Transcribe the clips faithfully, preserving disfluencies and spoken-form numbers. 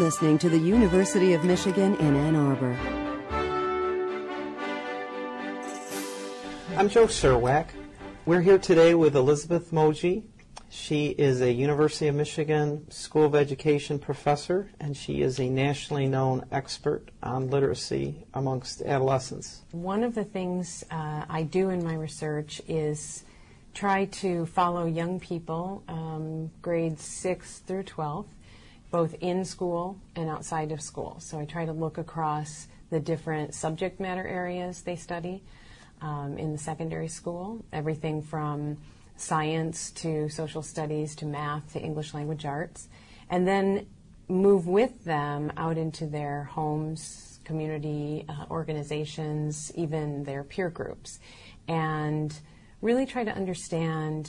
listening to the University of Michigan in Ann Arbor. I'm Joe Sirwack. We're here today with Elizabeth Moji. She is a University of Michigan School of Education professor, and she is a nationally known expert on literacy amongst adolescents. One of the things uh, I do in my research is try to follow young people, um, grades six through twelve, both in school and outside of school. So I try to look across the different subject matter areas they study um, in the secondary school, everything from science to social studies to math to English language arts, and then move with them out into their homes, community uh, organizations, even their peer groups, and really try to understand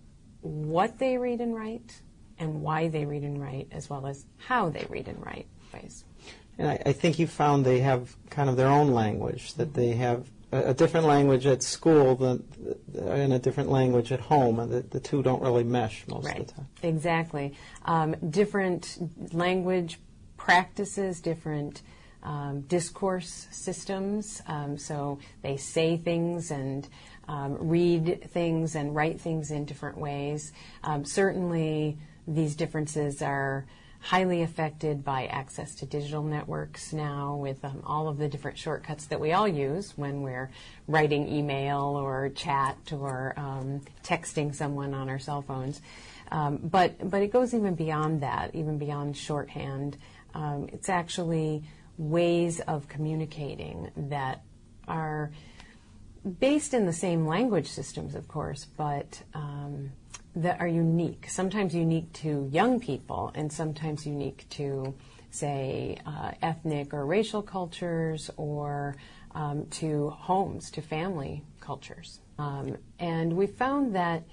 what they read and write and why they read and write, as well as how they read and write. And I, I think you found they have kind of their own language, that they have a, a different language at school than, and a different language at home, and the, the two don't really mesh most right. of the time. Exactly. Um, different language practices, different um, discourse systems, um, so they say things and um, read things and write things in different ways. Um, certainly these differences are highly affected by access to digital networks now, with um, all of the different shortcuts that we all use when we're writing email or chat or um, texting someone on our cell phones. Um, but, but it goes even beyond that, even beyond shorthand. Um, it's actually ways of communicating that are based in the same language systems, of course, but um, that are unique, sometimes unique to young people and sometimes unique to, say, uh, ethnic or racial cultures, or um, to homes, to family cultures. Um, and we found that,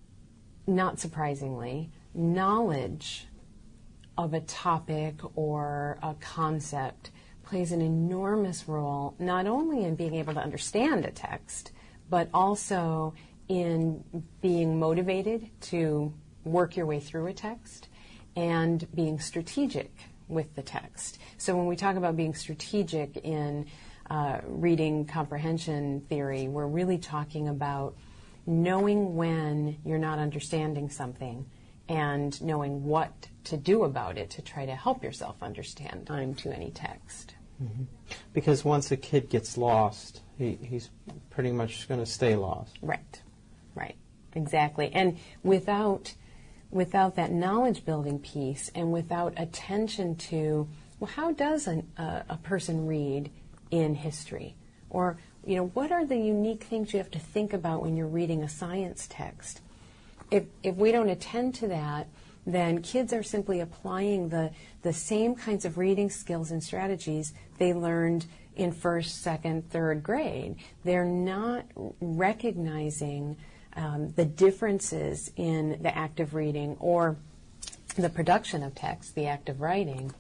not surprisingly, knowledge of a topic or a concept plays an enormous role, not only in being able to understand a text, but also in being motivated to work your way through a text and being strategic with the text. So when we talk about being strategic in uh, reading comprehension theory, we're really talking about knowing when you're not understanding something and knowing what to do about it to try to help yourself understand time to any text. Mm-hmm. Because once a kid gets lost, he, he's pretty much going to stay lost. Right. Right, exactly. And without without that knowledge building piece, and without attention to, well, how does an, uh, a person read in history? Or, you know, what are the unique things you have to think about when you're reading a science text? If if we don't attend to that, then kids are simply applying the, the same kinds of reading skills and strategies they learned in first, second, third grade. They're not recognizing Um, the differences in the act of reading or the production of text, the act of writing.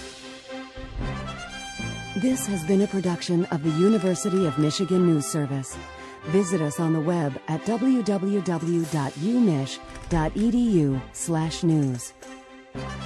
This has been a production of the University of Michigan News Service. Visit us on the web at w w w dot u mich dot e d u slash news.